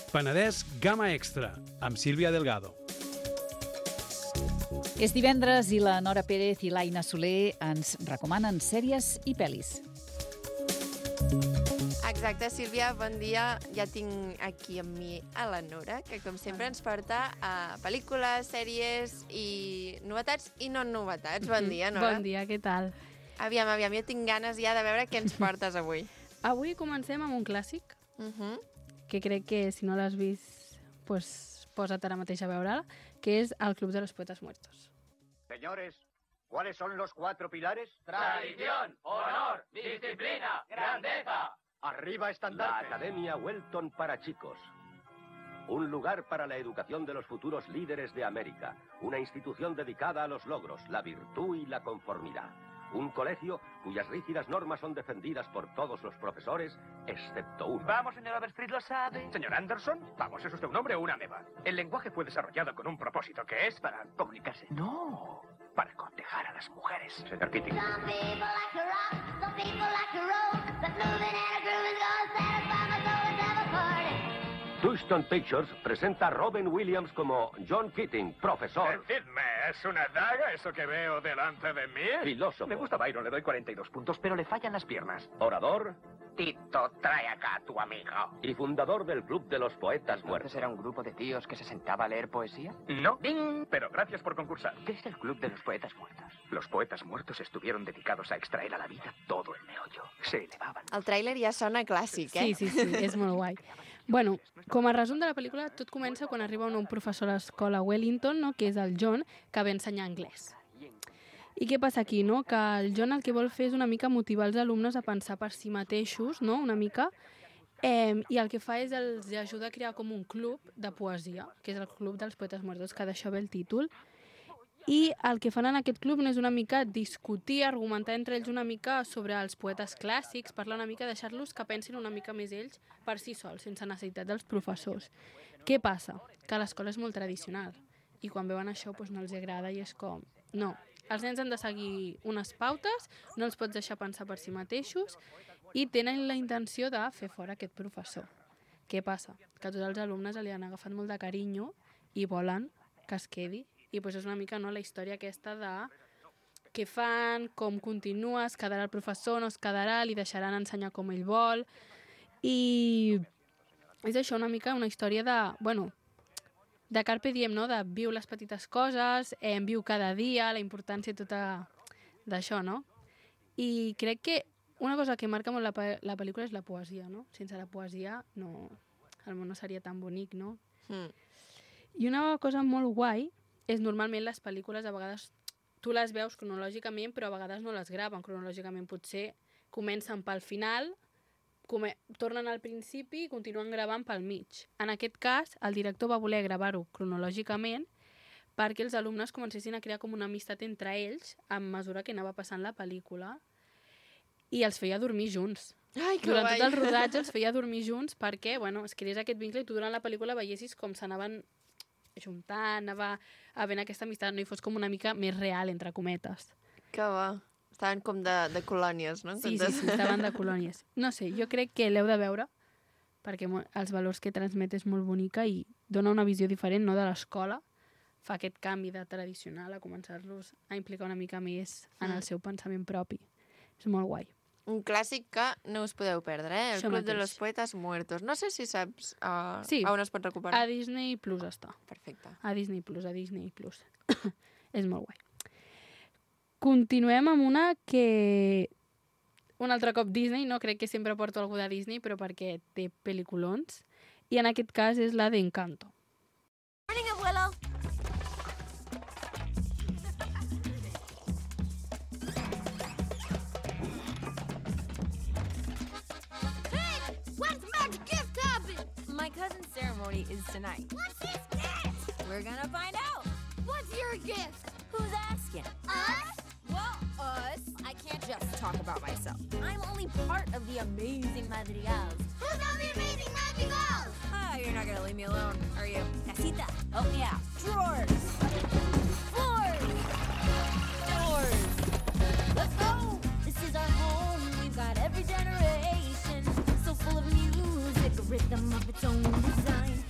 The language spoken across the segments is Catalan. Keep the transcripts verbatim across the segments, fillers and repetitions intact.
Penedès Gamma Extra, amb Sílvia Delgado. És divendres i la Nora Pérez i l'Aina Soler ens recomanen sèries i pel·lis. Exacte, Sílvia, bon dia. Ja tinc aquí amb mi a la Nora, que com sempre ens porta a pel·lícules, sèries i novetats i no novetats. Bon dia, Nora. Bon dia, què tal? Aviam, aviam, jo tinc ganes ja de veure què ens portes avui. Avui comencem amb un clàssic, Uh-huh. que crec que si no l'has vist, pues, posa't ara mateix a veure-la, que és El Club de los Poetas Muertos. Señores, ¿cuáles son los cuatro pilares? Tradición, honor, disciplina, grandeza. Arriba La estandarte. Academia Welton para chicos. Un lugar para la educación de los futuros líderes de América. Una institución dedicada a los logros, la virtud y la conformidad. Un colegio cuyas rígidas normas son defendidas por todos los profesores, excepto uno. Vamos, señor Overstreet, ¿lo sabe? Señor Anderson, vamos, ¿es usted un hombre o una ameba? El lenguaje fue desarrollado con un propósito que es para comunicarse. No, para cortejar a las mujeres. Señor Keating. Some people like to rock, some people like to roll, but moving and a groove is gonna satisfy my soul. Let's have a party. Touchstone Pictures presenta a Robin Williams como John Keating, profesor, Decidme, ¿es una daga eso que veo delante de mí? filósofo, Me gusta Byron, le doy cuarenta y dos puntos, pero le fallan las piernas. orador Tito, trae acá a tu amigo. y fundador del Club de los Poetas Muertos. ¿Era un grupo de tíos que se sentaba a leer poesía? No, ¡ding! Pero gracias por concursar. ¿Qué es el Club de los Poetas Muertos? Los poetas muertos estuvieron dedicados a extraer a la vida todo el meollo. Se elevaban. El tràiler ja sona clàssic, eh? Sí, sí, sí, és molt guai. Bueno, com a resum de la pel·lícula, tot comença quan arriba un professor a l'escola a Wellington, no?, que és el John, que ve a ensenyar anglès. I què passa aquí, no? Que el John el que vol fer és una mica motivar els alumnes a pensar per si mateixos, no?, una mica, eh, i el que fa és els ajuda a crear com un club de poesia, que és el Club dels Poetes Muertos, que d'això ve el títol. I el que fan en aquest club no és una mica discutir, argumentar entre ells una mica sobre els poetes clàssics, parlar una mica, deixar-los que pensin una mica més ells per si sols, sense necessitat dels professors. Què passa? Que l'escola és molt tradicional i quan veuen això doncs no els agrada i és com... No, els nens han de seguir unes pautes, no els pots deixar pensar per si mateixos i tenen la intenció de fer fora aquest professor. Què passa? Que tots els alumnes li han agafat molt de carinyo i volen que es quedi. I doncs és una mica no, la història aquesta de què fan, com continua, es quedarà el professor, no es quedarà, li deixaran ensenyar com ell vol. I és això una mica una història de, bueno, de carpe diem, no? De viu les petites coses, eh, viu cada dia, la importància tota d'això, no? I crec que una cosa que marca molt la, la pel·lícula és la poesia, no? Sense la poesia no, el món no seria tan bonic, no? Mm. I una cosa molt guai és normalment les pel·lícules a vegades tu les veus cronològicament però a vegades no les graven cronològicament, potser comencen pel final, come, tornen al principi i continuen gravant pel mig. En aquest cas, el director va voler gravar-ho cronològicament perquè els alumnes comencessin a crear com una amistat entre ells a mesura que anava passant la pel·lícula i els feia dormir junts. Ai, que Durant guai. tot el rodatge els feia dormir junts perquè, bueno, es creés aquest vincle i tu durant la pel·lícula veiessis com s'anaven juntant, anava havent aquesta amistat, no hi fos com una mica més real, entre cometes. Que va. Estaven com de, de colònies, no? Sí, sí, sí, estaven de colònies. No sé, jo crec que l'heu de veure perquè els valors que transmet és molt bonica i dona una visió diferent, no, de l'escola, fa aquest canvi de tradicional a començar-los a implicar una mica més en el seu pensament propi. És molt guai. Un clàssic que no us podeu perdre, eh? El Això Club de mateix. los Poetas Muertos. No sé si saps uh, Sí. a on es pot recuperar. A Disney Plus està. Perfecte. A Disney Plus, a Disney Plus. És molt guai. Continuem amb una que... Un altre cop Disney, no? Crec que sempre porto algú de Disney, però perquè té pel·lículons. I en aquest cas és la d'Encanto. Morning, abuelo. Hey, when's magic gift happen? My cousin's ceremony is tonight. What's his gift? We're gonna find out. What's your gift? Who's asking? Us? Well, us. I can't just talk about myself. I'm only part of the amazing Madrigals. Who's all the amazing magicals? Ah, you're not gonna leave me alone, are you? Casita, help me out. Drawers. Floors. Doors. Let's go. This is our home. We've got every generation. So full of music, a rhythm of its own design.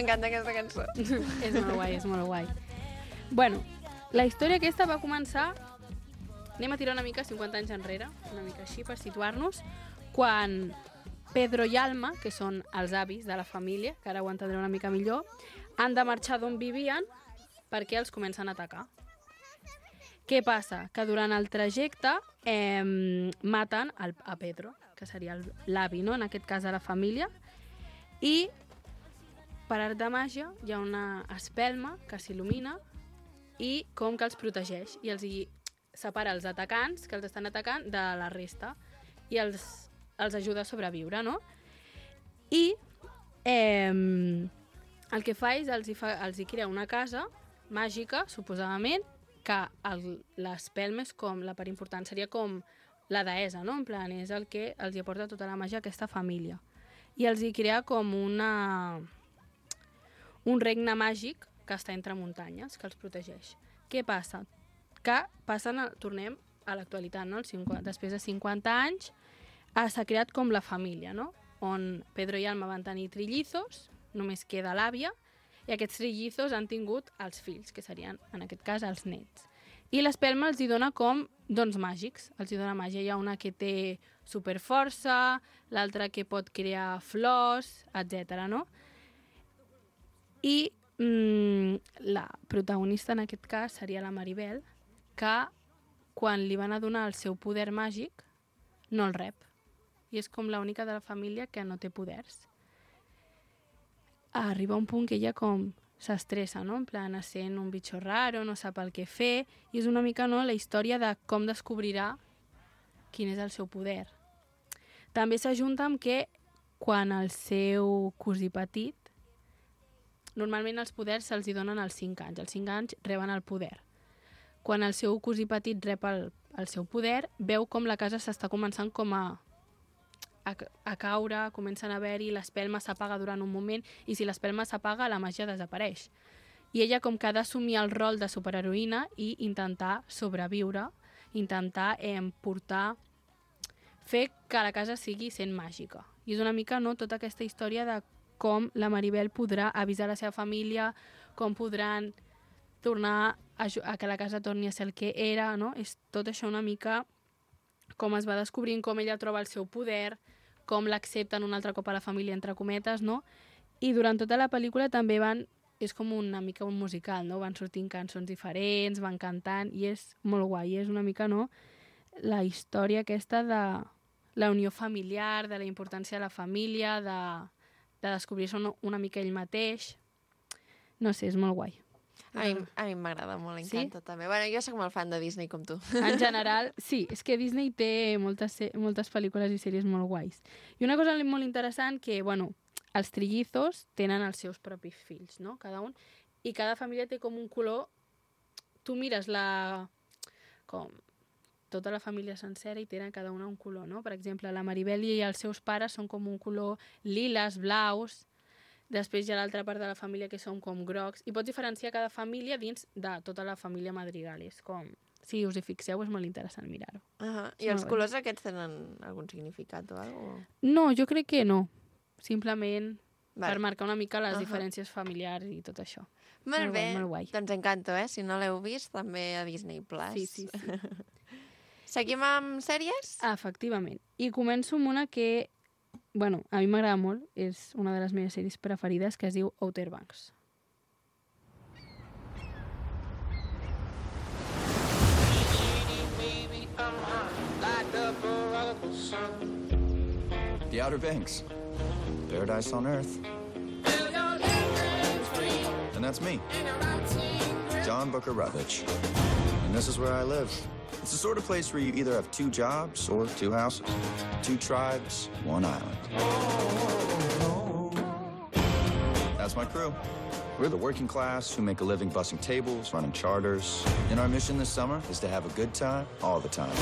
m'encanta aquesta cançó. És molt guai, és molt guai. Bueno, la història aquesta va començar... Anem a tirar una mica cinquanta anys enrere, una mica així per situar-nos, quan Pedro i Alma, que són els avis de la família, que ara ho entendré una mica millor, han de marxar d'on vivien perquè els comencen a atacar. Què passa? Que durant el trajecte eh, maten el, a Pedro, que seria l'avi, no? En aquest cas de la família, i per art de màgia hi ha una espelma que s'il·lumina i com que els protegeix i els hi separa els atacants que els estan atacant de la resta i els, els ajuda a sobreviure, no? I eh, el que fa és els hi, fa, els hi crea una casa màgica, suposadament, que l'espelma és com, la part important seria com la deessa, no? En plan, és el que els hi aporta tota la màgia a aquesta família. I els hi crea com una... un regne màgic que està entre muntanyes, que els protegeix. Què passa? Que passen, a, tornem a l'actualitat, no? cinquanta, després de cinquanta anys s'ha creat com la família, no? On Pedro i Alma van tenir trillizos, només queda l'àvia, i aquests trillizos han tingut els fills, que serien, en aquest cas, els nets. I l'espelma els hi dona com dons màgics, els hi dona màgia. Hi ha una que té superforça, l'altra que pot crear flors, etcètera, no? I mm, la protagonista en aquest cas seria la Maribel, que quan li van a donar el seu poder màgic no el rep. I és com l'única de la família que no té poders. Arriba un punt que ella com s'estressa, no? En plan, sent un bitxo raro, no sap el que fer, i és una mica, no, la història de com descobrirà quin és el seu poder. També s'ajunta amb que quan el seu cosí petit, normalment els poders se'ls hi donen als cinc anys, als cinc anys reben el poder. Quan el seu cosí petit rep el, el seu poder, veu com la casa s'està començant com a, a, a caure, comencen a haver-hi, l'espelma s'apaga durant un moment, i si l'espelma s'apaga, la màgia desapareix. I ella com que ha d'assumir el rol de superheroïna i intentar sobreviure, intentar eh, portar, fer que la casa sigui sent màgica. I és una mica, no, tota aquesta història de com la Maribel podrà avisar la seva família, com podran tornar a, a que la casa torni a ser el que era, no? És tot això una mica com es va descobrint, com ella troba el seu poder, com l'accepten un altre cop a la família, entre cometes, no? I durant tota la pel·lícula també van... És com una mica un musical, no? Van sortint cançons diferents, van cantant, i és molt guai. És una mica, no?, la història aquesta de la unió familiar, de la importància de la família, de, de descobrir-se una, una mica ell mateix. No sé, és molt guai. A mi, a mi m'agrada molt, m'encanta sí? també. Bueno, jo soc molt fan de Disney, com tu. En general, sí, és que Disney té moltes, moltes pel·lícules i sèries molt guais. I una cosa molt interessant que, bueno, els trillizos tenen els seus propis fills, no?, cada un, i cada família té com un color... Tu mires la... com tota la família sencera i tenen cada una un color, no? Per exemple, la Maribel i els seus pares són com un color liles, blaus. Després hi ha l'altra part de la família que són com grocs. I pots diferenciar cada família dins de tota la família Madrigal. És com... Si us hi fixeu, és molt interessant mirar-ho. Uh -huh. I els colors aquests tenen algun significat o alguna cosa? No, jo crec que no. Simplement vale. Per marcar una mica les uh -huh. diferències familiars i tot això. Molt, molt bé, guai, molt guai. Doncs Encanto, eh? Si no l'heu vist, també a Disney Plus. Sí, sí, sí. Seguim amb sèries? Efectivament. I començo amb una que... Bueno, a mi m'agrada molt, és una de les meves sèries preferides, que es diu Outer Banks. The Outer Banks. Paradise on Earth. And that's me, John Booker Rutledge. And this is where I live. It's the sort of place where you either have two jobs or two houses, two tribes, one island. That's my crew. We're the working class who make a living bussing tables, running charters. And our mission this summer is to have a good time all the time.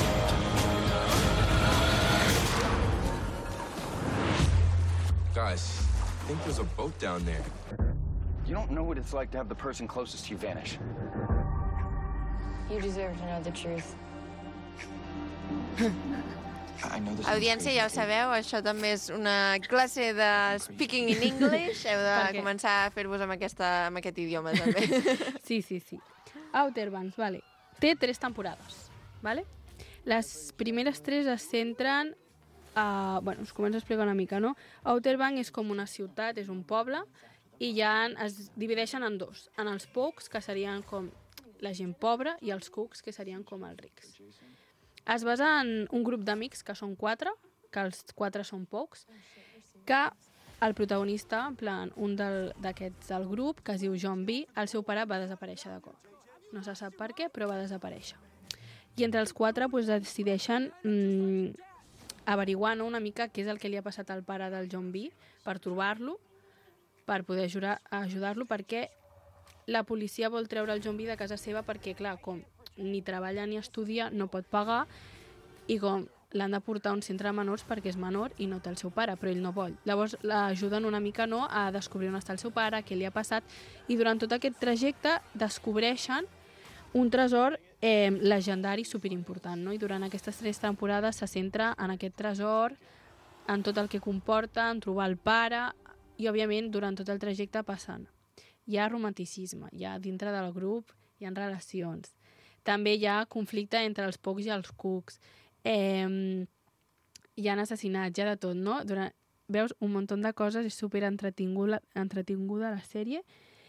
Guys, I think there's a boat down there. You don't know what it's like to have the person closest to you vanish. You deserve to know the truth. I know this. Audiència, ja ho sabeu, això també és una classe de speaking in English. Heu de Per què? començar a fer-vos amb, aquesta, amb aquest idioma, també. Sí, sí, sí. Outer Banks, vale. Té tres temporades, vale? Les primeres tres es centren a... Bueno, us començo a explicar una mica, no? Outer Banks és com una ciutat, és un poble, i ja es divideixen en dos. En els Pokes, que serien com la gent pobra, i els Cooks, que serien com els rics. Es basa en un grup d'amics, que són quatre, que els quatre són Pokes, que el protagonista, en plan, un del- d'aquests del grup, que es diu John B., el seu pare va desaparèixer de cop. No se sap per què, però va desaparèixer. I entre els quatre pues, decideixen mmm, averiguar, no, una mica què és el que li ha passat al pare del John B. per trobar-lo, per poder ajudar- ajudar-lo, perquè la policia vol treure el John B. de casa seva perquè, clar, com ni treballa ni estudia, no pot pagar, i com l'han de portar a un centre de menors perquè és menor i no té el seu pare, però ell no vol. Llavors l'ajuden una mica, no, a descobrir on està el seu pare, què li ha passat, i durant tot aquest trajecte descobreixen un tresor eh, legendari superimportant, no? I durant aquestes tres temporades se centra en aquest tresor, en tot el que comporta, en trobar el pare, i òbviament durant tot el trajecte passen. Hi ha romanticisme, hi ha dintre del grup, hi ha relacions. També hi ha conflicte entre els Pokes i els Cooks. Eh, hi ha assassinats, hi ha de tot, no? Durant, veus un munt de coses, és super entretinguda, entretinguda la sèrie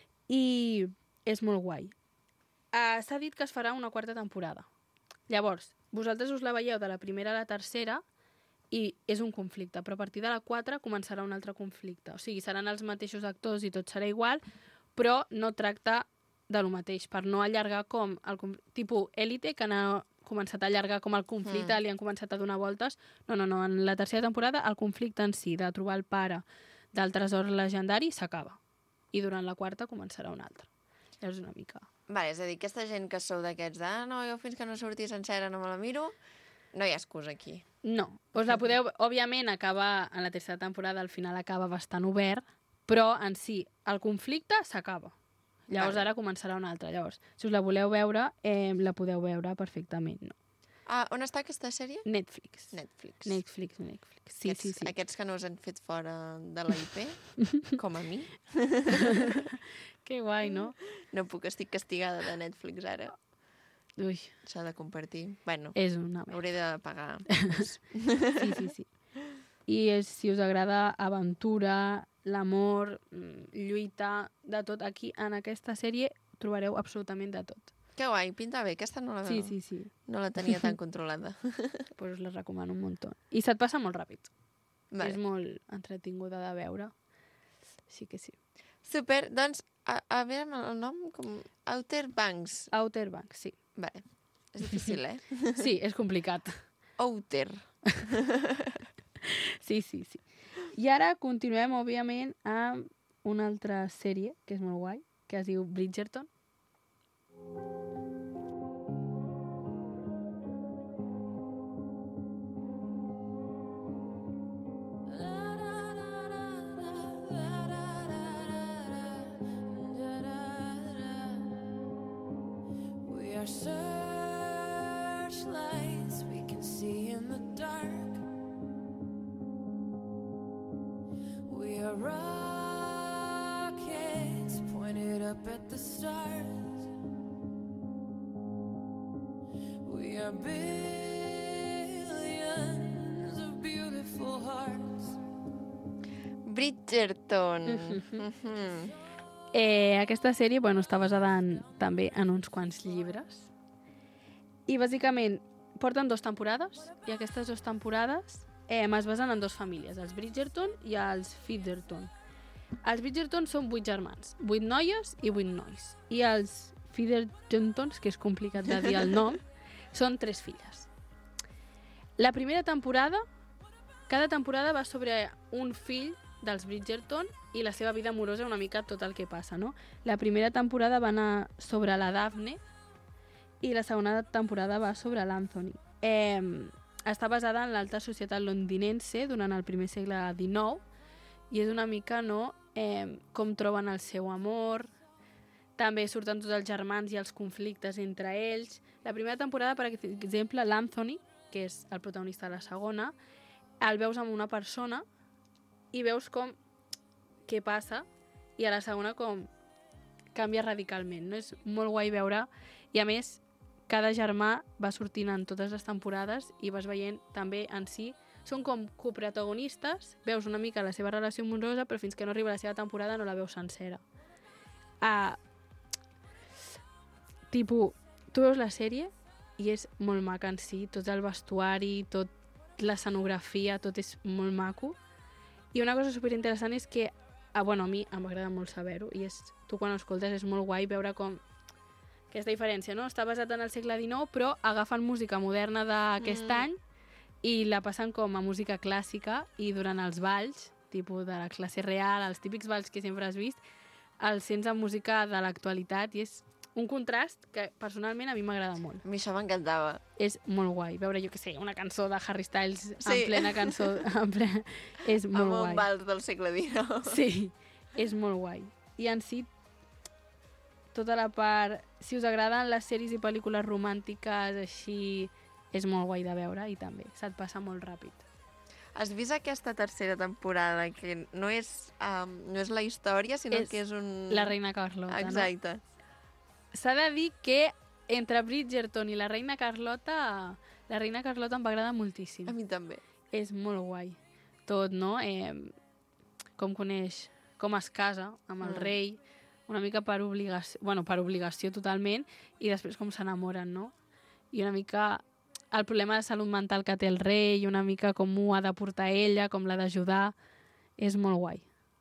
i és molt guai. Uh, S'ha dit que es farà una quarta temporada. Llavors, vosaltres us la veieu de la primera a la tercera i és un conflicte, però a partir de la quatre començarà un altre conflicte. O sigui, seran els mateixos actors i tot serà igual, però no tracta de lo mateix, per no allargar com el tipus Élite, que ha començat a allargar com el conflicte, mm. li han començat a donar voltes. No, no, no, en la tercera temporada el conflicte en si, de trobar el pare del tresor legendari, s'acaba. I durant la quarta començarà un altre. Llavors una mica... Vale, és a dir, aquesta gent que sou d'aquests de ah, no, jo fins que no surti sencera no me la miro, no hi ha excusa aquí. No, us la podeu, òbviament, acabar en la tercera temporada, al final acaba bastant obert, però en si, el conflicte s'acaba. Llavors Vale. ara començarà una altra. Llavors, si us la voleu veure, eh, la podeu veure perfectament. No? Ah, on està aquesta sèrie? Netflix. Netflix. Netflix, Netflix. Sí, aquests, sí, sí. Aquests que no us han fet fora de la I P, com a mi. Que guai, no? No puc, estic castigada de Netflix ara. Ui. S'ha de compartir. Bueno, és una merda. Hauré de pagar. Sí, sí, sí. I és, si us agrada aventura, l'amor, lluita, de tot, aquí en aquesta sèrie trobareu absolutament de tot. Que guai, pinta bé. Aquesta no la, sí, sí, sí. No la tenia tan controlada. Pues us la recomano un munt. I se't passa molt ràpid. Vale. És molt entretinguda de veure. Sí que sí. Super, doncs, a, a veure el nom, com Outer Banks. Outer Banks, sí. Vale. És difícil, eh? Sí, és complicat. Outer. Sí, sí, sí. I ara continuem, òbviament, amb una altra sèrie, que és molt guai, que es diu Bridgerton. We are searchlights we can see in the dark. We are rockets pointed up at the stars. We are billions of beautiful hearts. Bridgerton. Eh, aquesta sèrie, bueno, està basada en, també en uns quants llibres. I, bàsicament, porten dues temporades, i aquestes dues temporades eh, es basen en dues famílies, els Bridgerton i els Featherton. Els Bridgerton són vuit germans, vuit noies i vuit nois. I els Feathertons, que és complicat de dir el nom, són tres filles. La primera temporada, cada temporada va sobre un fill dels Bridgerton i la seva vida amorosa, una mica tot el que passa, no? La primera temporada va anar sobre la Daphne i la segona temporada va sobre l'Anthony. Eh, està basada en l'alta societat londinense durant el primer segle dinou i és una mica, no?, eh, com troben el seu amor. També surten tots els germans i els conflictes entre ells. La primera temporada, per exemple, l'Anthony que és el protagonista de la segona, el veus amb una persona i veus com què passa i a la segona com canvia radicalment, no? És molt guai veure, i a més cada germà va sortint en totes les temporades i vas veient també en si, són com coprotagonistes, veus una mica la seva relació amorosa, però fins que no arriba la seva temporada no la veus sencera. Uh, tipo, tu veus la sèrie i és molt maca en si, tot el vestuari, tot l'escenografia, tot és molt maco. I una cosa superinteressant és que, ah, bueno, a mi m'agrada molt saber-ho, i és, tu quan ho escoltes és molt guai veure com aquesta diferència, no? Està basat en el segle dinou, però agafen música moderna d'aquest mm. any i la passen com a música clàssica, i durant els balls, tipus de la classe real, els típics balls que sempre has vist, els sents amb música de l'actualitat, i és un contrast que personalment a mi m'agrada molt. A mi això m'encantava. És molt guai. Veure, jo què sé, una cançó de Harry Styles sí. en plena cançó... En plena... És molt amb guai. Amb un vals del segle dinou. Sí, és molt guai. I en si, tota la part... Si us agraden les sèries i pel·lícules romàntiques, així, és molt guai de veure, i també se't passa molt ràpid. Has vist aquesta tercera temporada, que no és, um, no és la història, sinó és que és un... La reina Carlota, Exacte. No? S'ha de dir que entre Bridgerton i la reina Carlota, la reina Carlota em va agradar moltíssim. A mi també. És molt guai. Tot, no? Eh, com coneix, com es casa amb el mm. rei, una mica per obligació, bueno, per obligació totalment, i després com s'enamoren, no? I una mica el problema de salut mental que té el rei, i una mica com ho ha de portar ella, com l'ha d'ajudar, és molt guai.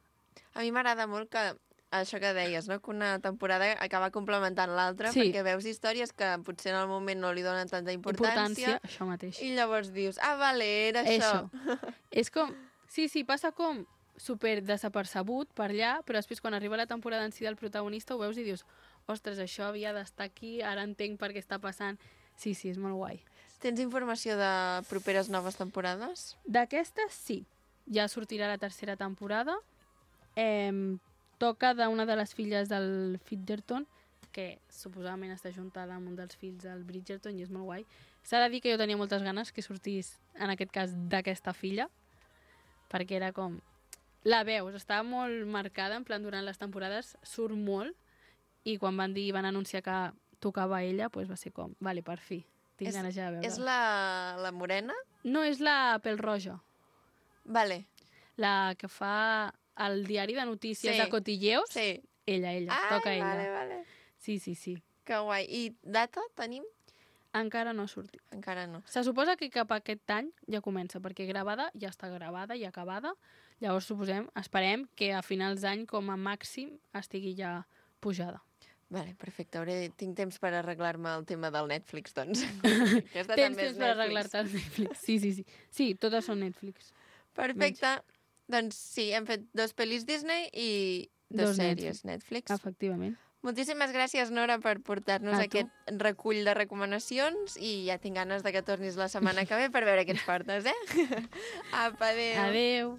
A mi m'agrada molt que això que deies, no? Que una temporada acaba complementant l'altra, sí. perquè veus històries que potser en el moment no li donen tanta importància, importància això mateix. I llavors dius, ah, vale, era això. això. És com, sí, sí, passa com super desapercebut per allà, però després quan arriba la temporada en si del protagonista ho veus i dius, ostres, això havia d'estar aquí, ara entenc per què està passant. Sí, sí, és molt guai. Tens informació de properes noves temporades? D'aquestes, sí. Ja sortirà la tercera temporada. Eh, toca d'una de les filles del Bridgerton, que suposadament està juntada amb un dels fills del Bridgerton, i és molt guai. S'ha de dir que jo tenia moltes ganes que sortís, en aquest cas, d'aquesta filla, perquè era com... La veus, estava molt marcada, en plan, durant les temporades surt molt, i quan van dir, van anunciar que tocava ella, doncs va ser com, vale, per fi, tinc és, ganes ja de veure. És la, la morena? No, és la pèl-roja. Vale. La que fa el diari de notícies sí. de Cotilleos. Sí. Ella, ella, Ai, toca ella. Vale, vale. Sí, sí, sí. Que guai. I data tenim? Encara no ha sortit. Encara no. Se suposa que cap a aquest any ja comença, perquè gravada ja està gravada i acabada. Llavors suposem, esperem que a finals d'any com a màxim estigui ja pujada. Vale, perfecte. Hauré, tinc temps per arreglar-me el tema del Netflix, doncs. Tens temps per arreglar-te el Netflix. Sí, sí, sí. Sí, totes són Netflix. Perfecte. Menys. Doncs sí, hem fet dos pel·lis Disney i dos, dos sèries Netflix. Netflix. Efectivament. Moltíssimes gràcies, Nora, per portar-nos aquest recull de recomanacions, i ja tinc ganes de que tornis la setmana que ve per veure què ens portes, eh? Apa, adéu. Adéu.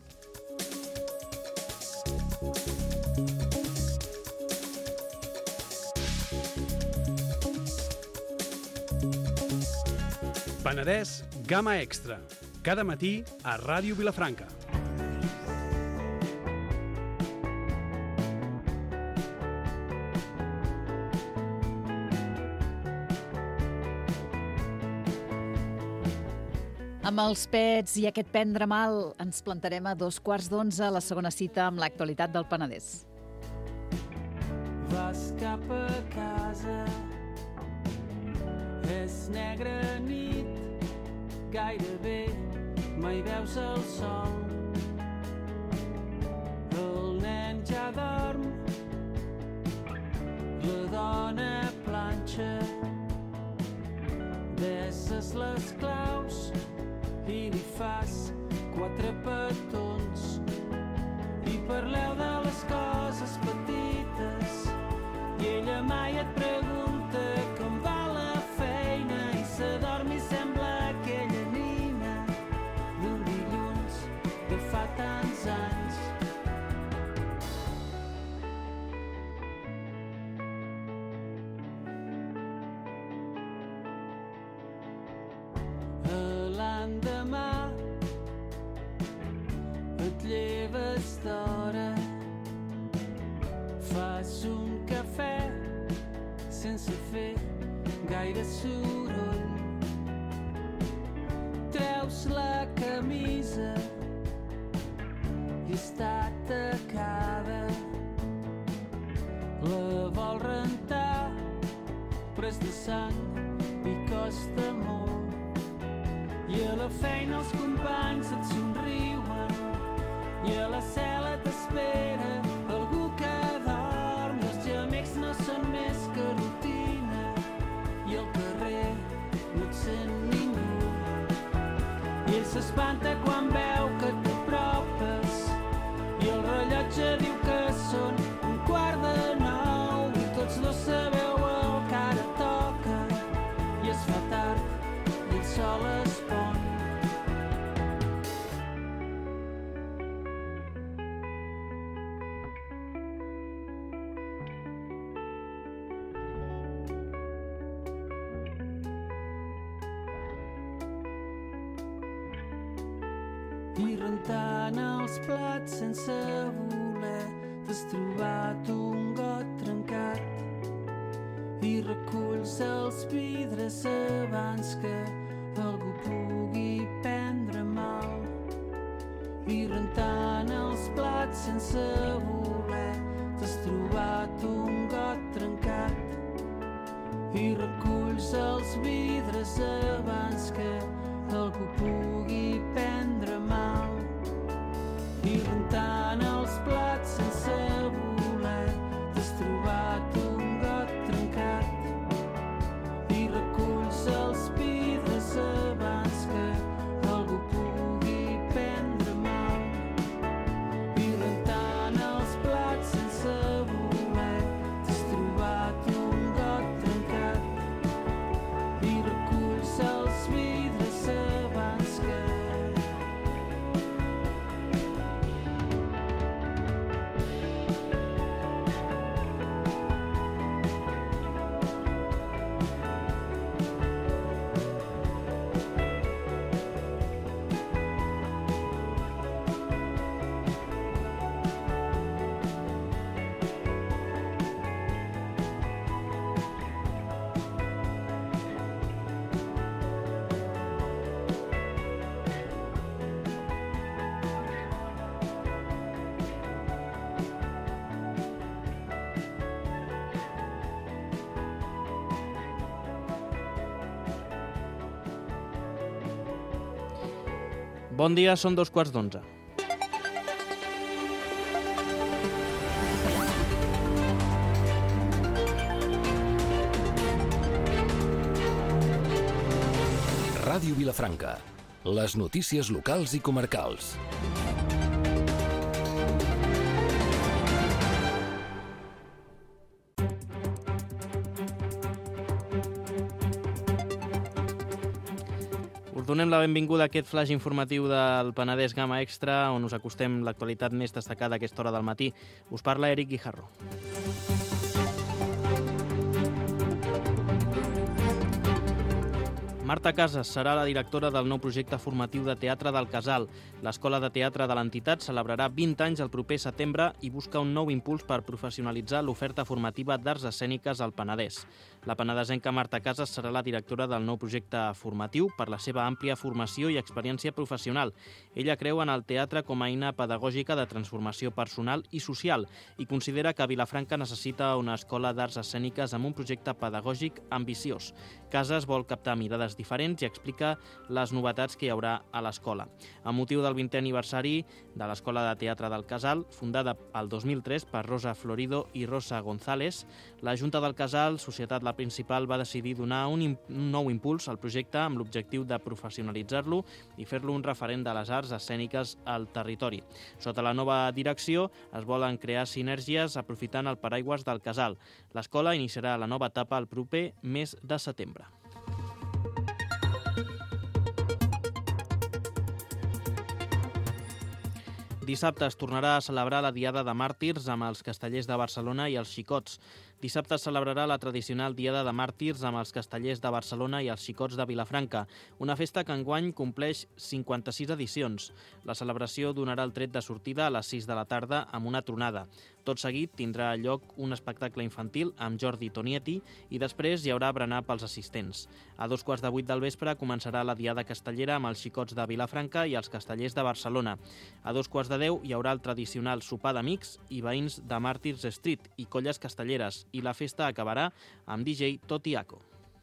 Penedès Gamma Extra. Cada matí a Ràdio Vilafranca. Amb els pets i aquest prendre mal ens plantarem a dos quarts d'onze a la segona cita amb l'actualitat del Penedès. Vas cap a casa, és negra nit, gairebé mai veus el sol. El nen ja dorm, la dona planxa, besses les claus i li fas quatre petons i parleu de les coses petites i ella mai et pregunta com va la feina i s'adorm i sembla aquella nina d'un dilluns de fa tants anys. A l'endemà et lleves d'hora, fas un cafè sense fer gaire soroll, treus la camisa i està tacada, la vol rentar però és de sang i costa molt, i a la feina els companys et somriuen i a la cel·la t'espera algú que dorm, i els gemecs no són més que rutina i al carrer no et sent ningú, i ell s'espanta quan veu que t'apropes i el rellotge diu que són un quart de nou i tots dos sabeu el que ara toca i es fa tard i el sol es pon. I rentant els plats sense voler t'has trobat un got trencat i reculls els vidres abans que algú pugui prendre mal. I rentant els plats sense voler t'has trobat un got trencat i reculls els vidres abans que algú pugui prendre mal. I rentant els plats sense voler t'has trobat un got trencat i reculls els vidres abans que algú pugui prendre mal. I rentant els plats sense voler t'has trobat un got trencat i reculls els vidres abans que Bon dia, són dos quarts d'onze. Ràdio Vilafranca. Les notícies locals i comarcals. Us donem la benvinguda a aquest flash informatiu del Penedès Gamma Extra, on us acostem l'actualitat més destacada a aquesta hora del matí. Us parla Eric Guijarro. Marta Casas serà la directora del nou projecte formatiu de teatre del Casal. L'Escola de Teatre de l'entitat celebrarà vint anys el proper setembre i busca un nou impuls per professionalitzar l'oferta formativa d'arts escèniques al Penedès. La penedesenca Marta Casas serà la directora del nou projecte formatiu per la seva àmplia formació i experiència professional. Ella creu en el teatre com a eina pedagògica de transformació personal i social i considera que Vilafranca necessita una escola d'arts escèniques amb un projecte pedagògic ambiciós. Casas vol captar mirades diferents i explica les novetats que hi haurà a l'escola. Amb motiu del vintè aniversari de l'Escola de Teatre del Casal, fundada el dos mil tres per Rosa Florido i Rosa González, la Junta del Casal, societat la principal, va decidir donar un, un nou impuls al projecte amb l'objectiu de professionalitzar-lo i fer-lo un referent de les arts escèniques al territori. Sota la nova direcció es volen crear sinergies aprofitant el paraigües del Casal. L'escola iniciarà la nova etapa el proper mes de setembre. Dissabte es tornarà a celebrar la Diada de Màrtirs amb els castellers de Barcelona i els xicots. Dissabte es celebrarà la tradicional Diada de Màrtirs amb els castellers de Barcelona i els xicots de Vilafranca, una festa que enguany compleix cinquanta-sis edicions. La celebració donarà el tret de sortida a les sis de la tarda amb una tronada. Tot seguit tindrà lloc un espectacle infantil amb Jordi Tonietti i després hi haurà berenar pels assistents. A dos quarts de vuit del vespre començarà la Diada Castellera amb els xicots de Vilafranca i els castellers de Barcelona. A dos quarts de deu hi haurà el tradicional sopar d'amics i veïns de Màrtirs Street i colles castelleres, i la festa acabarà amb D J Totiaco.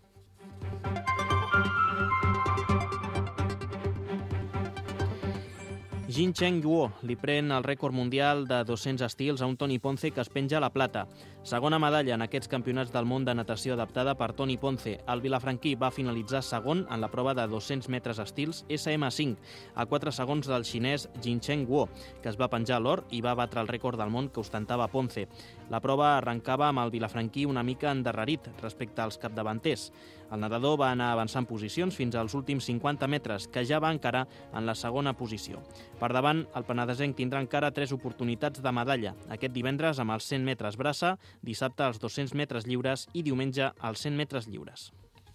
Jin Cheng Guo li pren el rècord mundial de dos-cents estils a un Toni Ponce que es penja la plata. Segona medalla en aquests campionats del món de natació adaptada per Toni Ponce. El vilafranquí va finalitzar segon en la prova de dos-cents metres estils esse eme cinc, a quatre segons del xinès Jin Cheng Guo, que es va penjar l'or i va batre el rècord del món que ostentava Ponce. La prova arrencava amb el vilafranquí una mica endarrerit respecte als capdavanters. El nedador va anar avançant posicions fins als últims cinquanta metres, que ja va encarar en la segona posició. Per davant, el penedesenc tindrà encara tres oportunitats de medalla. Aquest divendres amb els cent metres braça, dissabte als dos-cents metres lliures i diumenge als cent metres lliures.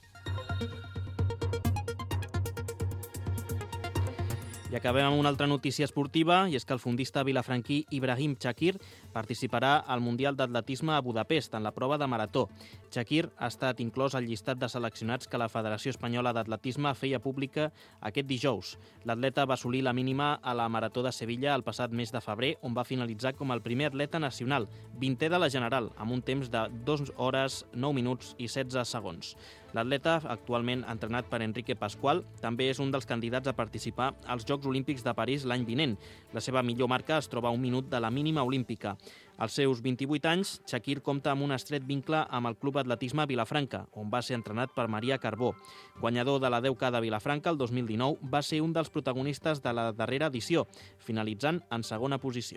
I acabem amb una altra notícia esportiva, i és que el fondista vilafranquí Ibrahim Chakir participarà al Mundial d'Atletisme a Budapest en la prova de marató. Chakir ha estat inclòs al llistat de seleccionats que la Federació Espanyola d'Atletisme feia pública aquest dijous. L'atleta va assolir la mínima a la Marató de Sevilla el passat mes de febrer, on va finalitzar com el primer atleta nacional, vintè de la general, amb un temps de dos hores, nou minuts i setze segons. L'atleta, actualment entrenat per Enrique Pascual, també és un dels candidats a participar als Jocs Olímpics de París l'any vinent. La seva millor marca es troba a un minut de la mínima olímpica. Als seus vint-i-vuit anys, Chakir compta amb un estret vincle amb el Club Atletisme Vilafranca, on va ser entrenat per Maria Carbó. Guanyador de la deu K de Vilafranca el dos mil dinou, va ser un dels protagonistes de la darrera edició, finalitzant en segona posició.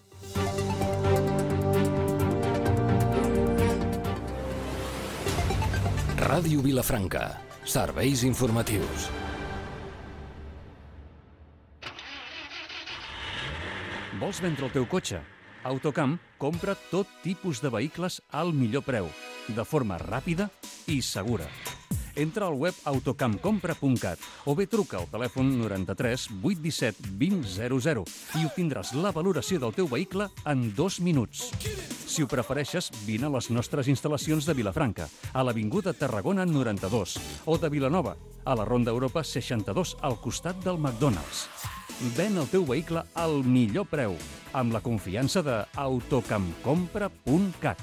Ràdio Vilafranca. Serveis informatius. Vols vendre el teu cotxe? Autocamp compra tot tipus de vehicles al millor preu, de forma ràpida i segura. Entra al web autocamp compra punt cat o bé truca al telèfon noranta-tres vuit disset vint zero zero i obtindràs la valoració del teu vehicle en dos minuts. Si ho prefereixes, vine a les nostres instal·lacions de Vilafranca, a l'Avinguda Tarragona noranta-dos, o de Vilanova, a la Ronda Europa seixanta-dos, al costat del McDonald's. Ven el teu vehicle al millor preu, amb la confiança de autocamp compra punt cat.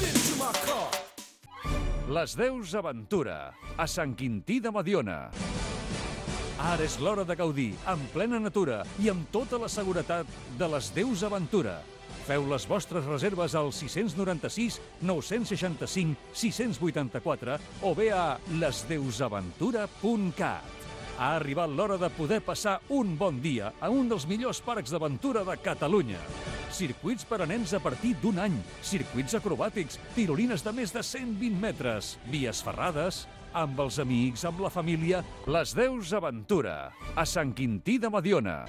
Les Deus Aventura, a Sant Quintí de Mediona. Ara és l'hora de gaudir, en plena natura i amb tota la seguretat de les Deus Aventura. Feu les vostres reserves al sis nou sis, nou sis cinc, sis vuit quatre o bé a les deus aventura punt cat. Ha arribat l'hora de poder passar un bon dia a un dels millors parcs d'aventura de Catalunya. Circuits per a nens a partir d'un any, circuits acrobàtics, tirolines de més de cent vint metres, vies ferrades, amb els amics, amb la família, les Deus Aventura, a Sant Quintí de Mediona.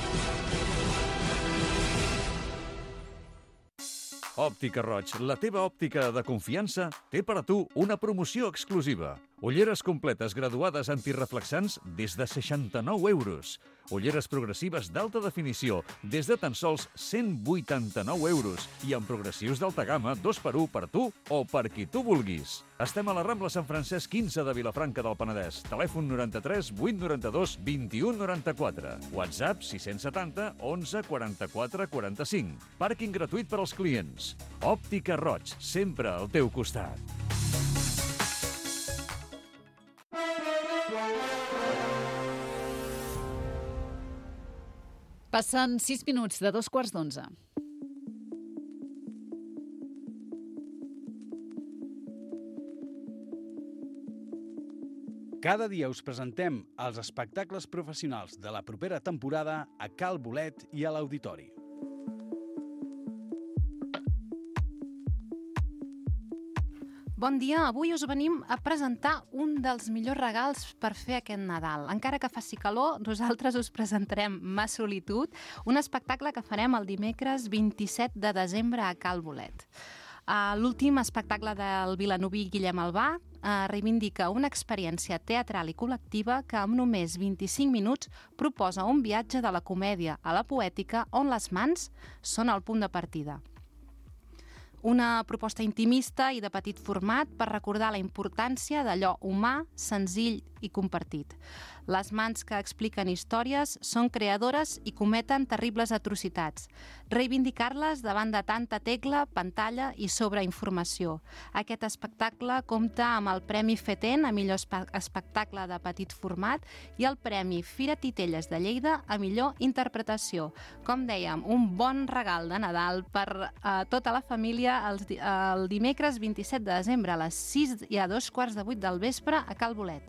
Òptica Roig, la teva òptica de confiança, té per a tu una promoció exclusiva. Ulleres completes graduades antireflexants des de seixanta-nou euros. Ulleres progressives d'alta definició des de tan sols cent vuitanta-nou euros i amb progressius d'alta gamma dos per u per tu o per qui tu vulguis. Estem a la Rambla Sant Francesc quinze de Vilafranca del Penedès. Telèfon noranta-tres vuit noranta-dos vint u noranta-quatre. WhatsApp sis setanta onze quaranta-quatre quaranta-cinc. Pàrquing gratuït per als clients. Òptica Roig, sempre al teu costat. Passen sis minuts de dos quarts d'onze. Cada dia us presentem els espectacles professionals de la propera temporada a Cal Bolet i a l'Auditori. Bon dia, avui us venim a presentar un dels millors regals per fer aquest Nadal. Encara que faci calor, nosaltres us presentarem Ma Solitud, un espectacle que farem el dimecres vint-i-set de desembre a Cal Bolet. Uh, L'últim espectacle del vilanoví Guillem Albà uh, reivindica una experiència teatral i col·lectiva que amb només vint-i-cinc minuts proposa un viatge de la comèdia a la poètica on les mans són el punt de partida. Una proposta intimista i de petit format per recordar la importància d'allò humà, senzill i compartit. Les mans que expliquen històries són creadores i cometen terribles atrocitats. Reivindicar-les davant de tanta tecla, pantalla i sobreinformació. Aquest espectacle compta amb el Premi FETEN a millor espe espectacle de petit format i el Premi Fira Titelles de Lleida a millor interpretació. Com dèiem, un bon regal de Nadal per a tota la família el, el dimecres vint-i-set de desembre a les sis i a dos quarts de vuit del vespre a Cal Bolet.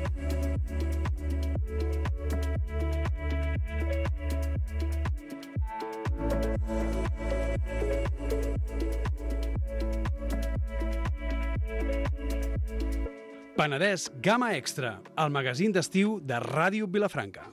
Penedès Gamma Extra, el magazín d'estiu de Ràdio Vilafranca.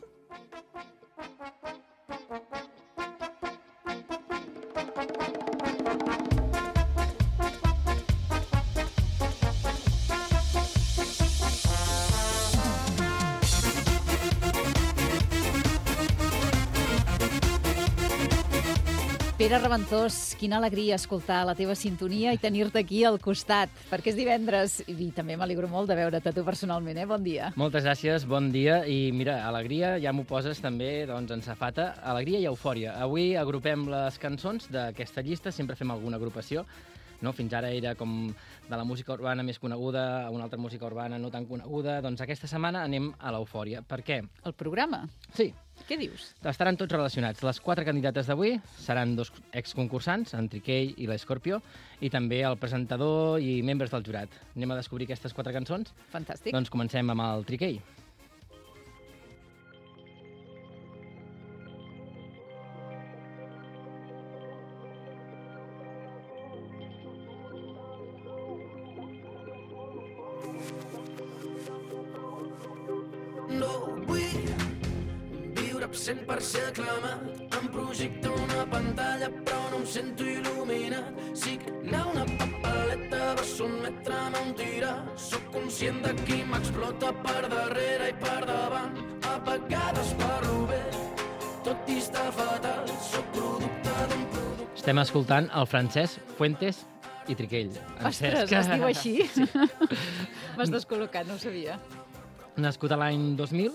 Pere Reventós, quina alegria escoltar la teva sintonia i tenir-te aquí al costat, perquè és divendres i també m'alegro molt de veure't a tu personalment, eh? Bon dia. Moltes gràcies, bon dia. I mira, alegria, ja m'ho poses també doncs, en safata, alegria i eufòria. Avui agrupem les cançons d'aquesta llista, sempre fem alguna agrupació. No? Fins ara era com de la música urbana més coneguda a una altra música urbana no tan coneguda. Doncs aquesta setmana anem a l'eufòria. Per què? El programa? Sí. Què dius? Estaran tots relacionats. Les quatre candidates d'avui seran dos exconcursants, en Triquell i l'Escorpió, i també el presentador i membres del jurat. Anem a descobrir aquestes quatre cançons? Fantàstic. Doncs comencem amb el Triquell. No vull viure absent per ser aclamat. Em projecta una pantalla però no em sento il·luminat. Signar una papeleta va sotmetre'm a un tirar. Soc conscient de qui m'explota per darrere i per davant. A vegades parlo bé, tot i està fatal. Soc producte d'un producte. Estem escoltant el Francesc Fuentes i Triquell. Ostres, que... es diu així? Sí. M'has descol·locat, no ho sabia. Nascut a l'any dos mil,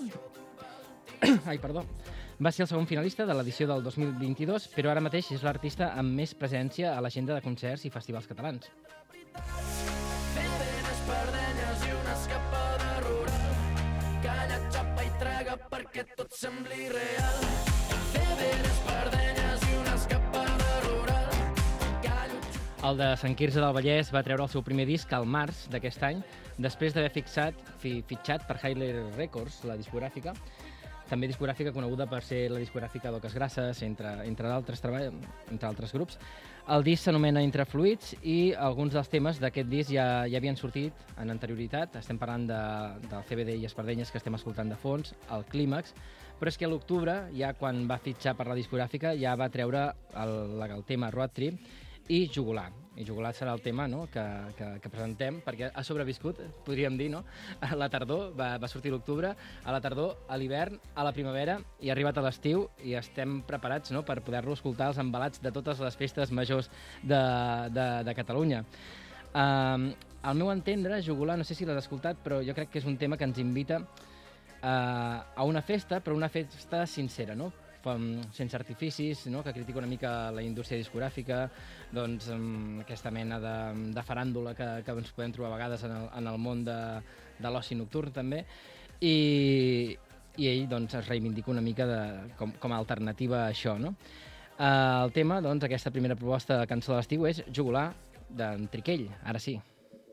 ai, perdó, va ser el segon finalista de l'edició del dos mil vint-i-dos, però ara mateix és l'artista amb més presència a l'agenda de concerts i festivals catalans. Fer ben espardenyes i una escapada rural. Calla, xapa i traga perquè tot sembli real. Fer ben espardenyes i una escapada rural. Callo... El de Sant Quirze del Vallès va treure el seu primer disc al març d'aquest any, després d'haver fixat, fi, fitxat per Hyler Records, la discogràfica, també discogràfica coneguda per ser la discogràfica d'Oques Grasses, entre, entre, altres treball, entre altres grups. El disc s'anomena Entre Fluids i alguns dels temes d'aquest disc ja, ja havien sortit en anterioritat. Estem parlant de, del C B D i Espardenyes que estem escoltant de fons, el Clímax, però és que a l'octubre, ja quan va fitxar per la discogràfica, ja va treure el, el tema Road Trip i Jugular. I Jugular serà el tema, no?, que, que, que presentem, perquè ha sobreviscut, podríem dir, no? A la tardor, va, va sortir l'octubre, a la tardor, a l'hivern, a la primavera, i ha arribat a l'estiu i estem preparats, no?, per poder-lo escoltar als embalats de totes les festes majors de, de, de Catalunya. Um, al meu entendre, Jugular, no sé si l'has escoltat, però jo crec que és un tema que ens invita uh, a una festa, però una festa sincera, no?, sense artificis, no?, que critica una mica la indústria discogràfica, doncs um, aquesta mena de, de faràndula que, que ens podem trobar a vegades en el, en el món de, de l'oci nocturn també, i, i ell doncs, es reivindica una mica de, com, com a alternativa a això, no? Uh, el tema, doncs, aquesta primera proposta de cançó de l'estiu és Jugular, d'en Triquell, ara sí.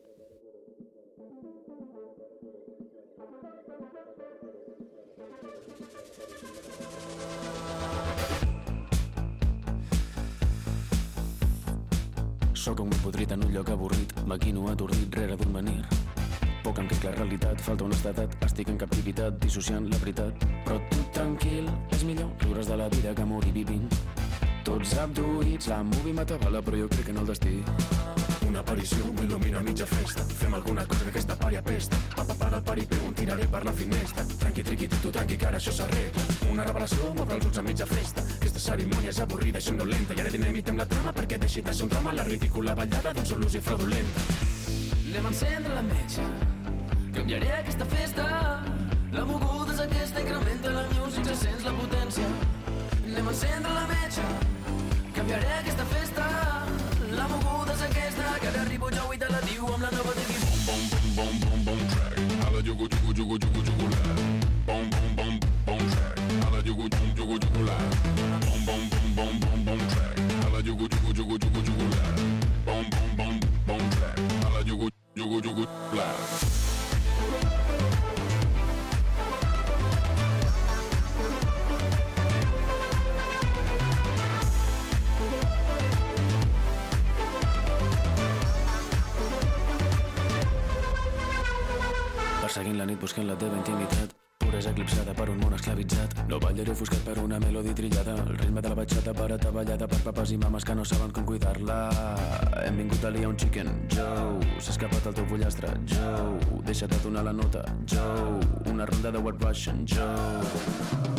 Soc un podrit en un lloc avorrit, maquino atordit rere d'un menir. Poc em crec la realitat, falta honestedat, estic en captivitat, dissociant la veritat. Però tu tranquil, és millor riure's de la vida que morir vivint. Tots abduïts, la movie m'atabala, però jo crec que no el destí. Una aparició m'il·lumina a mitja festa. Fem alguna cosa que aquesta pari apesta. Papa para el paripé, un tiraré per la finestra. Tranqui, triqui, tu, tranqui, que ara això s'arregla. Una revelació m'obre els ulls a mitja festa. Aquesta cerimònia és avorrida i somnolenta. I ara dinamitem la trama perquè deixi de ser un drama la ridícula ballada d'un sol i fraudulenta. Anem a encendre la metxa, canviaré aquesta festa. La moguda és aquesta, incrementa la music, se sents la potència. Anem a encendre la metxa, canviaré aquesta festa. La moguda és aquesta, que ara arribo jo i te la diu amb la nova de Bom, bom, bom, bom, bom, bom, track. Hala, jugu, jugu, jugu, jugu, jugu, la. Bom, bom, bom, bom, track. Hala, jugu, jugu, jugu, jugu, la. Bom, bom, bom, bom, bom, bom, track. Hala, jugu, jugu, jugu, jugu, jugu, la. Bom, bom, bom, bom, track. Hala, jugu, jugu, jugu, la. Perseguint la nit buscant la teva intimitat. Puresa eclipsada per un món esclavitzat. No ballaré ofuscat per una melodi trillada. El ritme de la batxata per ataballada per papes i mames que no saben com cuidar-la. Hem vingut a liar un chicken, Joe. S'ha escapat el teu pollastre, Joe. Deixa't atonar la nota, Joe. Una ronda de White Russian, Joe.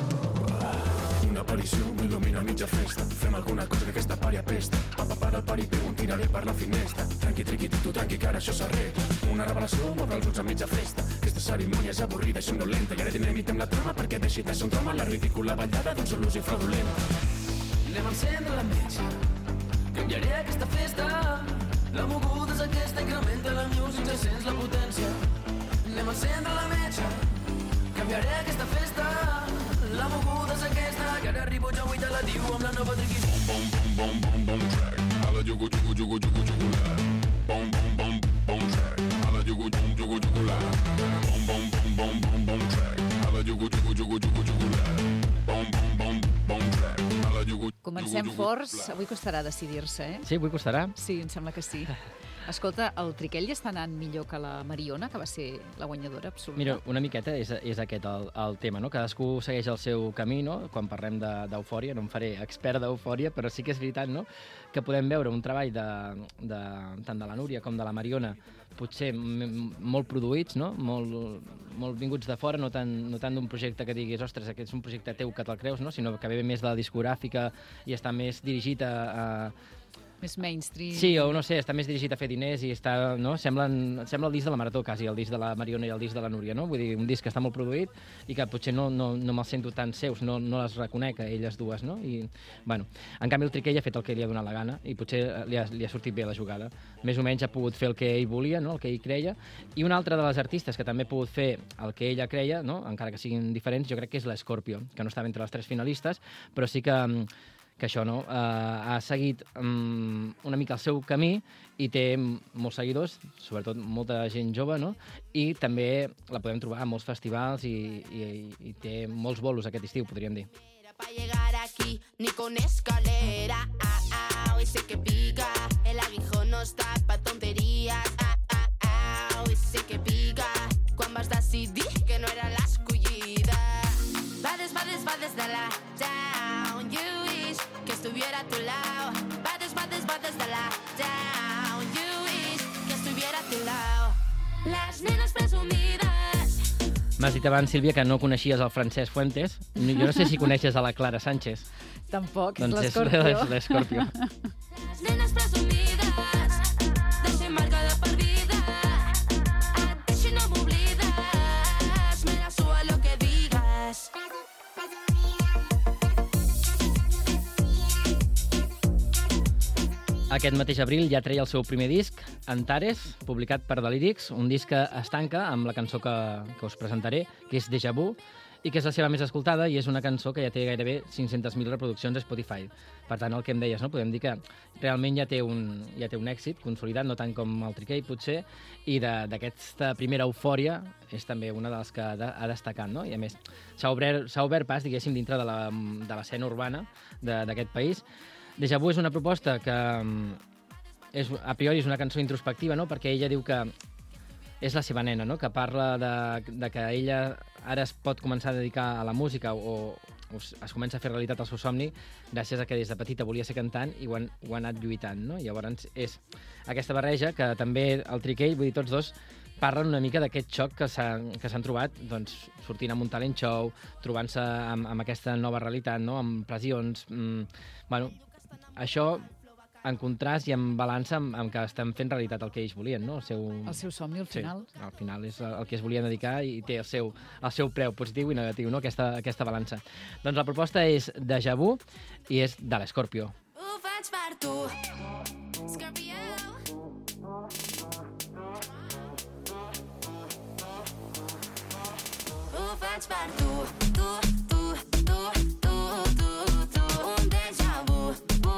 Una aparició m'il·lumina a mitja festa. Fem alguna cosa que aquesta pari apesta. Papa para el paripé, un tiraré per la finestra. Tranqui, triqui, tu, tranqui, que ara això s'arregla. Una revelació m'obre els ulls a mitja festa. Aquesta cerimònia és avorrida i somnolenta. I ara dinamitem la trama perquè deixi de ser un drama la ridícula ballada d'un sol i fraudulenta. Anem a encendre la metxa, canviaré aquesta festa. La moguda és aquesta, incrementa la music, se sents la potència. Anem a encendre la metxa, canviaré aquesta festa. La moguda és aquesta, que ara arribo jo i te la diu amb la nova triqui. Bom, bom, bom, bom, bom, track. Hala, jugu, jugu, jugu, jugu, jugu, la. Bom, bom, bom, bom, track. Hala, jugu, jugu, jugu, jugu, la. Bom, bom, bom, bom, bom, bom, track. Hala, jugu, jugu, jugu, jugu, jugu, la. Bom, bom, bom, bom, track. Hala, jugu, Comencem forts. Avui costarà decidir-se, eh? Sí, avui costarà? Sí, em sembla que sí. Escolta, el Triquell ja està anant millor que la Mariona, que va ser la guanyadora absoluta. Mira, una miqueta és, és aquest el, el tema, no? Cadascú segueix el seu camí, no? Quan parlem d'Eufòria, no em faré expert d'Eufòria, però sí que és veritat, no?, que podem veure un treball de, de, tant de la Núria com de la Mariona, potser molt produïts, no?, molt, molt vinguts de fora, no tant, no tant d'un projecte que diguis, ostres, aquest és un projecte teu que te'l creus, no?, sinó que ve més de la discogràfica i està més dirigit a... a més mainstream. Sí, o no sé, està més dirigit a fer diners i està, no? Semblen, sembla el disc de la Marató, quasi, el disc de la Mariona i el disc de la Núria, no? Vull dir, un disc que està molt produït i que potser no, no, no me'ls sento tan seus, no, no les reconec a elles dues, no? I, bueno, en canvi el Triquell ha fet el que li ha donat la gana i potser li ha, li ha sortit bé la jugada. Més o menys ha pogut fer el que ell volia, no?, el que ell creia. I una altra de les artistes que també ha pogut fer el que ella creia, no?, encara que siguin diferents, jo crec que és l'Scorpio, que no estava entre les tres finalistes, però sí que... que això, no?, eh, ha seguit um, una mica el seu camí i té molts seguidors, sobretot molta gent jove, no?, i també la podem trobar a molts festivals i, i, i té molts bolos aquest estiu, podríem dir. Pa llegar aquí, ni con escalera, ah, ah, hoy sé que pica, el aguijón no está pa tonterías, ah, ah, ah, hoy sé que pica, quan vas decidir que no era l'escollida. Va des, va des, va des de la down, you wish que estuviera a tu lado. Va des, va des, va des de la down, you wish que estuviera a tu lado. Las nenas presumidas. M'has dit abans, Sílvia, que no coneixies el Francesc Fuentes. Jo no sé si coneixes a la Clara Sánchez. Tampoc, és doncs l'Escorpio. És l'Escorpio. Las nenas presumidas, deixen marca de per vida. Et deixo no m'oblides, me la suba lo que digas. Aquest mateix abril ja treia el seu primer disc, Antares, publicat per Delirix, un disc que es tanca amb la cançó que, que us presentaré, que és Déjà Vu, i que és la seva més escoltada i és una cançó que ja té gairebé cinc-centes mil reproduccions a Spotify. Per tant, el que em deies, no? Podem dir que realment ja té un, ja té un èxit consolidat, no tant com el Triquell, potser, i d'aquesta primera eufòria és també una de les que ha, de, ha destacat, no? I a més, s'ha obert, s'ha obert pas, diguéssim, dintre de la, de l'escena urbana d'aquest país. Déjà Vu és una proposta que és, a priori és una cançó introspectiva, no?, perquè ella diu que és la seva nena, no?, que parla de, de que ella ara es pot començar a dedicar a la música o, us, es comença a fer realitat el seu somni gràcies a que des de petita volia ser cantant i ho, han, ho ha anat lluitant, no? Llavors és aquesta barreja que també el Triquell, vull dir, tots dos parlen una mica d'aquest xoc que s'han que s'han trobat doncs, sortint amb un talent show, trobant-se amb, amb aquesta nova realitat, no? Amb pressions. Mm, bueno, això en contrast i en balança amb, amb que estan fent realitat el que ells volien, no? El seu, el seu somni, al final. Sí, al final és el que es volien dedicar i té el seu, el seu preu positiu i negatiu, no? Aquesta, aquesta balança. Doncs la proposta és Déjà Vu i és de l'Scorpio. Ho faig per tu, Scorpio. Ho faig per tu, tu, tu, tu, tu, tu, tu, un déjà vu.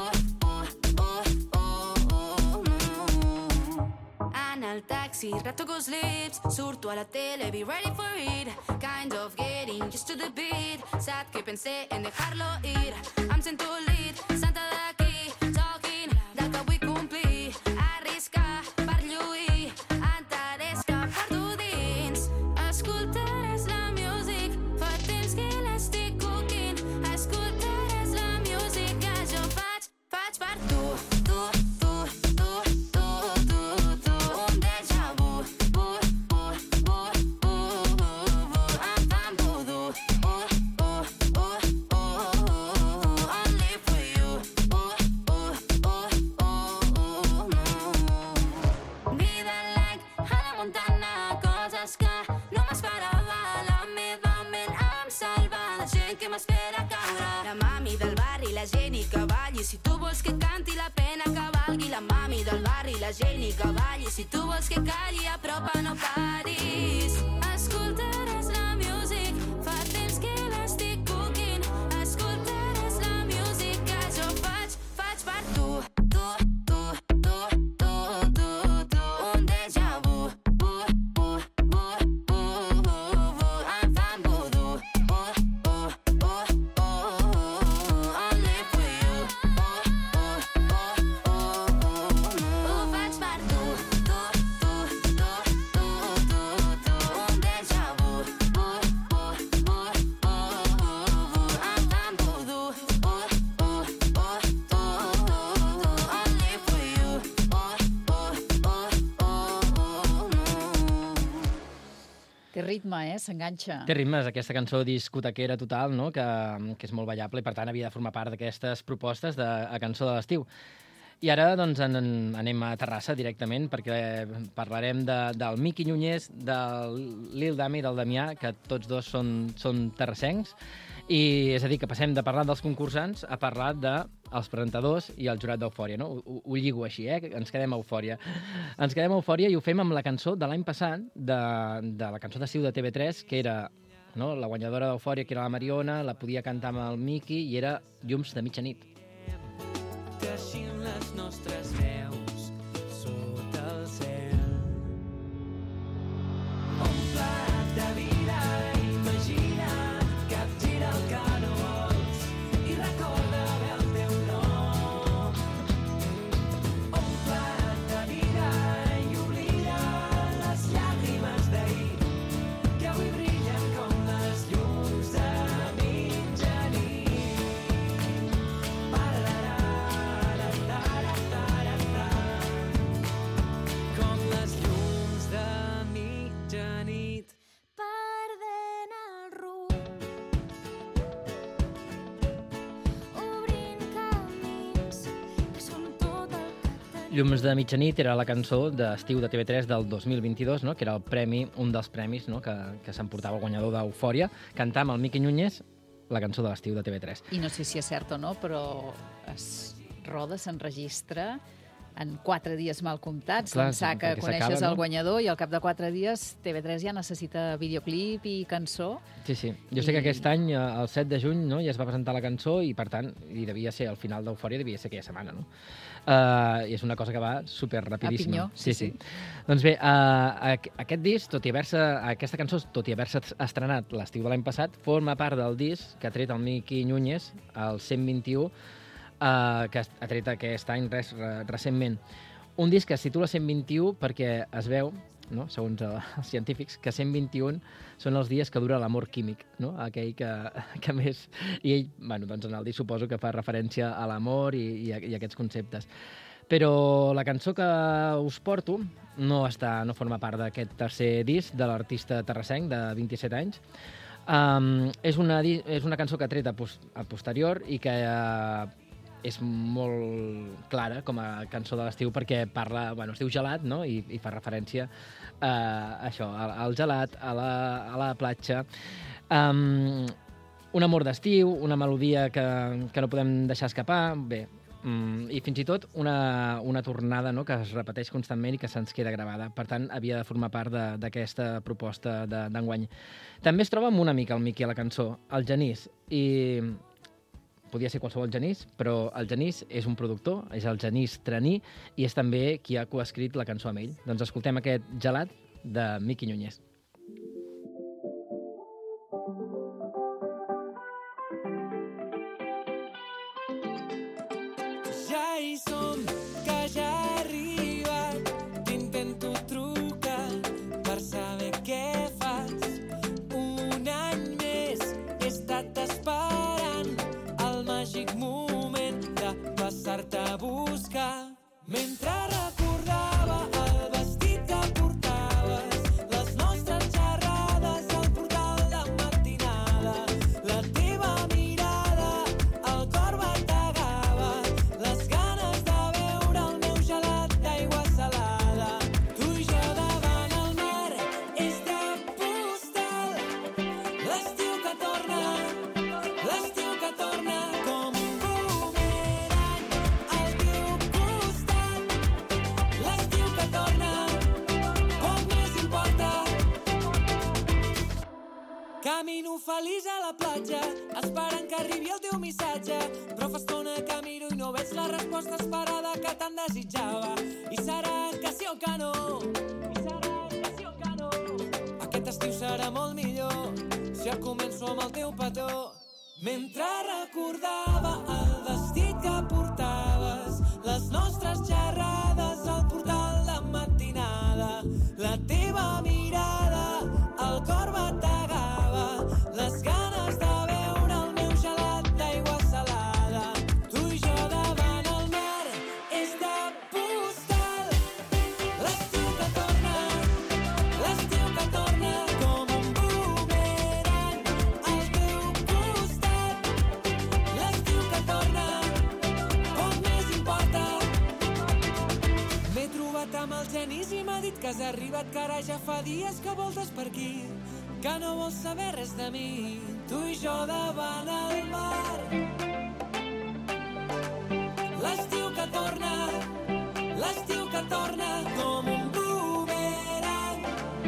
El taxi, retoco els lips, surto a la tele, be ready for it. Kind of getting used to the beat. Sad que pensé en dejarlo ir. Em sento lit, santa d'aquí, talking del que vull complir. Arriscar per lluir, enteres que porto dins. Escoltaràs la music, fa temps que l'estic cooking. Escoltaràs la music que jo faig, faig per tu, tu, tu, tu, tu, tu, tu. Si tu vols que canti la pena que valgui la mami del barri, la gent i que balli. Si tu vols que calli, apropa, no paris. Escoltaràs la music, fa temps que l'estic cooking. Escoltaràs la music que jo faig, faig per tu. Tu, tu, tu, tu, tu, tu, un déjà vu. Bu, bu, bu, bu, bu, bu, em fan vudú. Bu, bu, bu, bu, only for you. Té ritme, eh? S'enganxa. Té ritme, és aquesta cançó discotequera total, no? que, que és molt ballable i per tant havia de formar part d'aquestes propostes de a cançó de l'estiu. I ara doncs, en, en, anem a Terrassa directament perquè parlarem de, del Miqui Núñez, del Lil Dami i del Damià, que tots dos són, són terrassencs. I és a dir, que passem de parlar dels concursants a parlar dels presentadors i el jurat d'Eufòria, no? Ho, ho, ho lligo així, eh? Ens quedem a Eufòria. Ens quedem a Eufòria i ho fem amb la cançó de l'any passat, de, de la cançó d'estiu de T V tres, que era, no?, la guanyadora d'Eufòria, que era la Mariona, la podia cantar amb el Miqui i era Llums de mitjanit. Teixim les nostres veus sota el cel. Un plat de vida, imagina, capgira el que no vols i recorda bé el teu nom. Un plat de vida i oblida les llàgrimes d'ahir que avui brillen com les llums de mitjanit. Com les llums de mitjanit. Perdent el rumb, obrint camins que són tot el que tenim. Llums de mitjanit era la cançó d'estiu de T V tres del dos mil vint-i-dos, no? Que era el premi, un dels premis, no? que, que s'emportava el guanyador d'Eufòria, cantar amb el Miqui Núñez la cançó de l'estiu de T V tres. I no sé si és cert o no, però es roda, s'enregistra en quatre dies mal comptats. Clar, L'ençà que perquè coneixes s'acaba, no? el guanyador i al cap de quatre dies T V tres ja necessita videoclip i cançó. Sí, sí. Jo sé I- que aquest any, eh, el set de juny, no, ja es va presentar la cançó i, per tant, i devia ser al final d'Eufòria, devia ser aquella setmana, no? Uh, I és una cosa que va super rapidíssima. A pinyó, sí, sí. Doncs bé, uh, aquest disc, tot i haver-se, aquesta cançó, tot i haver-se estrenat l'estiu de l'any passat, forma part del disc que ha tret el Miqui Núñez, el cent vint-i-u, uh, que ha tret aquest any res, re, recentment. Un disc que es titula cent vint-i-u perquè es veu, no? Segons els científics, que cent vint-i-un són els dies que dura l'amor químic, no? Aquell que, que més... I ell, bueno, doncs en el disc suposo que fa referència a l'amor i, i, a, i a aquests conceptes. Però la cançó que us porto no, està, no forma part d'aquest tercer disc de l'artista terrassenc de vint-i-set anys. Um, és, una, és una cançó que ha tret a, pos, a posterior i que uh, és molt clara com a cançó de l'estiu perquè parla, bueno, es diu Gelat, no? I, i fa referència uh, a això, al, al gelat, a la, a la platja. Um, un amor d'estiu, una melodia que, que no podem deixar escapar, bé, Mm, i fins i tot una, una tornada, no?, que es repeteix constantment i que se'ns queda gravada. Per tant, havia de formar part d'aquesta proposta d'enguany. També es troba amb un amic, el Miqui, a la cançó, el Genís. I podia ser qualsevol Genís, però el Genís és un productor, és el Genís Traní, i és també qui ha coescrit la cançó amb ell. Doncs escoltem aquest Gelat de Miqui Núñez. Ja hi som, que ja ha arribat. T'intento trucar per saber què fas. Un any més he estat esperant el màgic moment de passar-te a buscar. Mentre recordava el vestit que portaves, les nostres xerrades al portal de matinada, la teva mirada, el cor bategava, les ganes de beure el meu gelat d'aigua salada. Tu i jo davant el mar, és de postal, l'estiu que torna, l'estiu que torna com un bumerang al teu costat, l'estiu que torna, poc més importa. Camino feliç a la platja, esperant que arribi el teu missatge, però fa estona que miro i no veig la resposta esperada que tant desitjava. I serà que sí o que no, i serà que sí o que no. Aquest estiu serà molt millor si el començo amb el teu petó. Mentre recordava el vestit que portaves, les nostres xerrades al portal de matinada, la teva mirada, el cor bategava, les ganes de beure el meu gelat d'aigua salada. Tu i jo davant el mar, és de postal, l'estiu que torna, l'estiu que torna com un bumerang al teu costat, l'estiu que torna, poc més importa. M'he trobat amb el Genís i m'ha dit que has arribat, que ara ja fa dies que voltes per aquí, que no vols saber res de mi. Tu i jo davant el mar, l'estiu que torna, l'estiu que torna com un bumerang,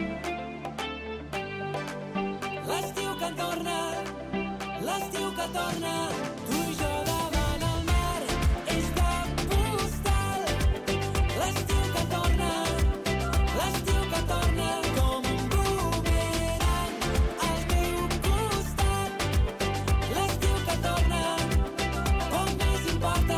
l'estiu que torna, l'estiu que torna. Tu i jo davant el mar, és de postal, l'estiu que torna, l'estiu que torna com un bumerang al teu costat, l'estiu que torna, poc més importa.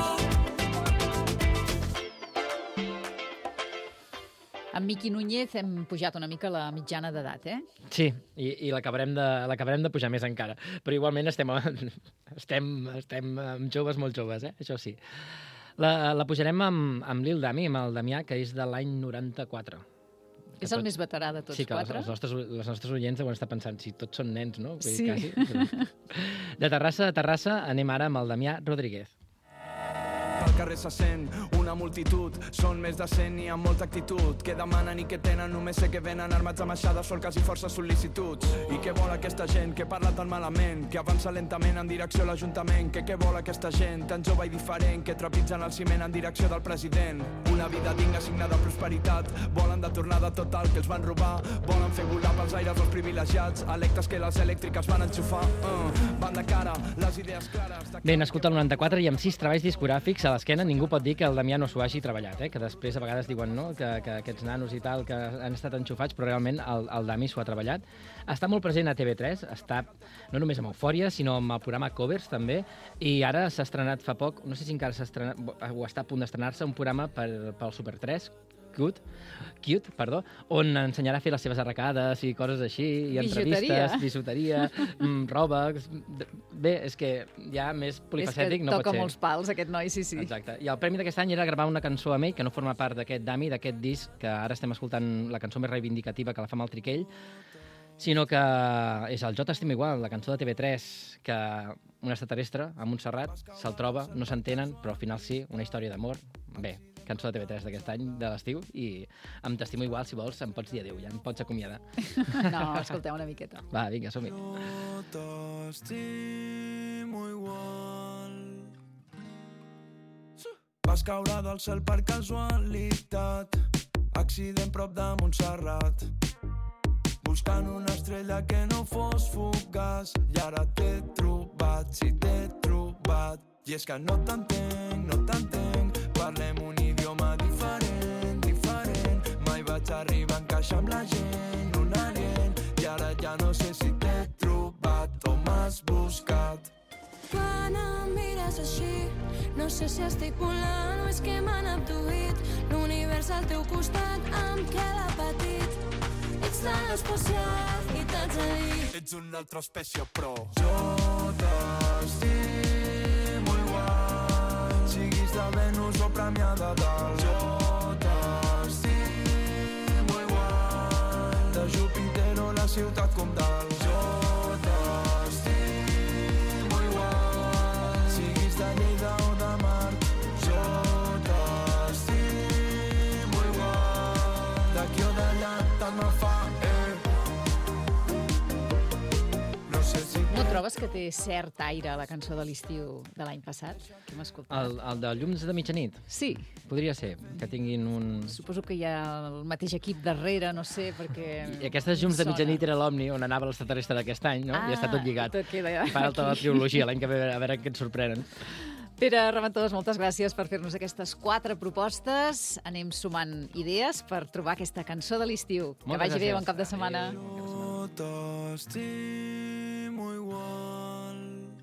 Amb Miqui Núñez hem pujat una mica la mitjana d'edat, eh? Sí, i, i l'acabarem de, l'acabarem de pujar més encara. Però igualment estem, estem, estem amb joves molt joves, eh? Això sí. La, la pujarem amb, amb l'Il Dami, amb el Damià, que és de l'any noranta-quatre. És el més veterà de tots sí, que quatre? Sí, que els nostres, els nostres oients deuen estar pensant si tots són nens, no? Vull dir, Sí. Quasi. De Terrassa a Terrassa anem ara amb el Damià Rodríguez. Pel carrer se sent una multitud, són més de cent i amb molta actitud, que demanen i que tenen, només sé que venen armats amb aixades, solques i força sol·licituds. I què vol aquesta gent que parla tan malament, que avança lentament en direcció a l'Ajuntament, que què vol aquesta gent tan jove i diferent, que trepitgen el ciment en direcció del president. Una vida digna, signada de prosperitat, volen de tornada tot el que els van robar, volen fer volar pels aires els privilegiats, electes que les elèctriques van enxufar, uh, van de cara, les idees clares... De... Bé, nascut al noranta-quatre i amb sis treballs discogràfics a l'esquena, ningú pot dir que el Damià no s'ho hagi treballat, eh? Que després a vegades diuen no? que, que aquests nanos i tal que han estat enxufats, però realment el, el Dami s'ho ha treballat. Està molt present a T V tres, està no només amb Eufòria, sinó amb el programa Covers també, i ara s'ha estrenat fa poc, no sé si encara s'ha estrenat, o està a punt d'estrenar-se, un programa per, pel Super tres, Cute, Cute, perdó, on ensenyarà a fer les seves arracades i coses així, i entrevistes, bisuteria, mm, roba... Bé, és que ja més polifacètic no pot ser. És que toca molts pals, aquest noi, sí, sí. Exacte. I el premi d'aquest any era gravar una cançó amb ell, que no forma part d'aquest Dami, d'aquest disc, que ara estem escoltant la cançó més reivindicativa que la fa amb el Triquell, sinó que és el Jo t'estimo igual, la cançó de T V tres, que un extraterrestre a Montserrat se'l troba, no s'entenen, però al final sí, una història d'amor. Bé, cançó de T V tres d'aquest any, de l'estiu, i em t'estimo igual, si vols, em pots dir adéu, ja em pots acomiadar. No, escolteu una miqueta. Va, vinga, som-hi. Jo t'estimo igual. Vas caure del cel per casualitat, accident prop de Montserrat, buscant una estrella que no fos fugaç, i ara t'he trobat, sí t'he trobat. I és que no t'entenc, no t'entenc, parlem un idioma diferent, diferent. Mai vaig arribar a encaixar amb la gent, un alien, i ara ja no sé si t'he trobat o m'has buscat. Quan em mires així, no sé si estic volant o és que m'han abduït. L'univers al teu costat em queda petit. Ets tan especial i t'haig de dir. Ets una altra espècie, però jo t'estimo igual. Siguis de Venus o Premià de Dalt. Jo t'estimo igual. De Júpiter o la ciutat comtal. Jo t'estimo igual. Siguis de Lleida o de Mart. Jo t'estimo igual. D'aquí o d'allà tant me fa, eh. No sé si... No trobes que té cert aire la cançó de l'estiu de l'any passat? Que hem escoltat. El, el de Llums de mitjanit? Sí. Podria ser, que tinguin un... Suposo que hi ha el mateix equip darrere, no sé, perquè... I aquestes Llums de mitjanit era l'Omni, on anava l'extraterrestre d'aquest any, no? Ah, I està tot lligat. tot queda Fa alta la trilogia, l'any que ve, a veure què ens sorprenen. Pere Reventós, moltes gràcies per fer-nos aquestes quatre propostes. Anem sumant idees per trobar aquesta cançó de l'estiu. Que vagi bé, bon cap de setmana. Jo t'estimo igual.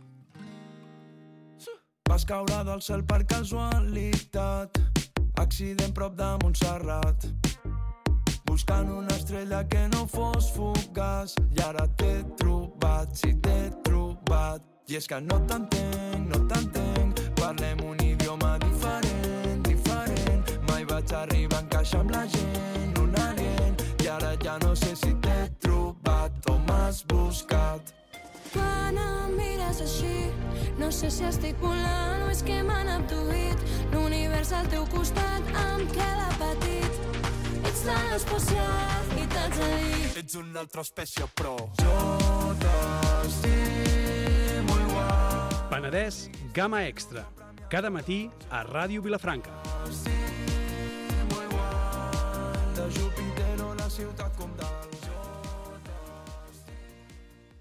Vas caure del cel per casualitat, accident prop de Montserrat, buscant una estrella que no fos fugaç, i ara t'he trobat, sí t'he trobat. I és que no t'entenc, no t'entenc, parlem un idioma diferent, diferent. Mai vaig arribar a encaixar amb la gent, un alien, i ara ja no sé si t'he trobat o m'has buscat. Quan em mires així, no sé si estic volant o és que m'han abduït. L'univers al teu costat em queda petit. Ets tan especial i t'haig de dir. Ets una altra espècie, però jo t'estimo igual. Penedès, Gamma Extra. Cada matí a Ràdio Vilafranca. T'estimo igual. De Júpiter o la ciutat com